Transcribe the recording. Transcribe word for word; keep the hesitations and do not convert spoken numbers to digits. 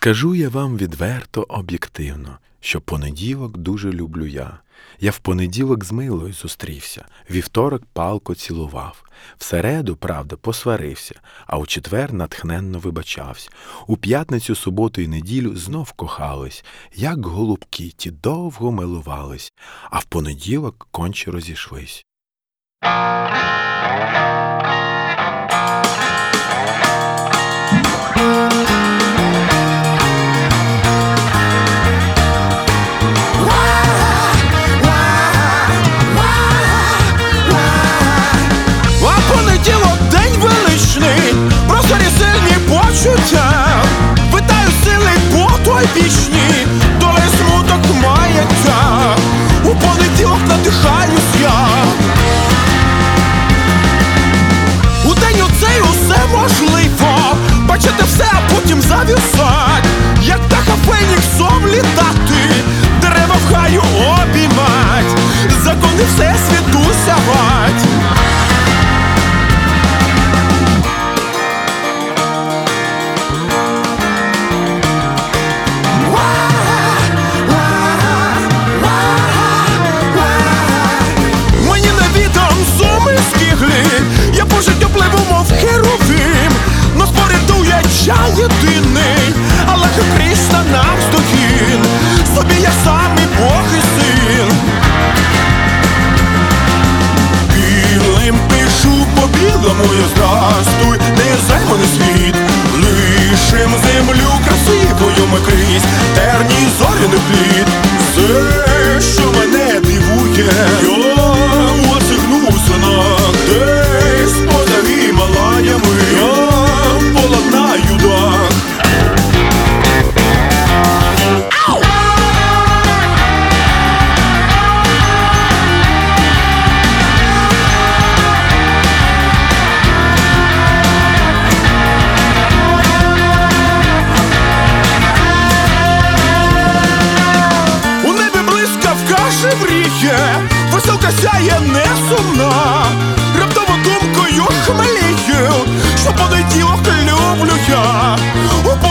Скажу я вам відверто, об'єктивно, що понеділок дуже люблю я. Я в понеділок з Милою зустрівся, вівторок палко цілував. В середу, правда, посварився, а у четвер натхненно вибачався. У п'ятницю, суботу і неділю знов кохались, як голубки ті довго милувались, а в понеділок конче розійшлись. Витаю сили по той пічні, доля смуток мається. У понеділок надихаюсь я. У день оцей усе можливо, бачити все, а потім завісать. Як птаха феніксом літати, дерева в хаю обіймать, закони всесвіту сягать. Я по життю пливу, мов херувим, но спорядує я єдиний, Аллаха Кришна навздогін, собі я сам і Бог і син. Білим пишу по білому, я здрастуй, незайманий світ. Лишим землю красивою ми крізь терній зоряний плід. Все, що мене дивує, я осягнувся на десь поза Гімалаями, я полонаю дах. У небі блискавка живріє, веселка сяє не сумна. Раптово думкою хмелію, що понеділок люблю я.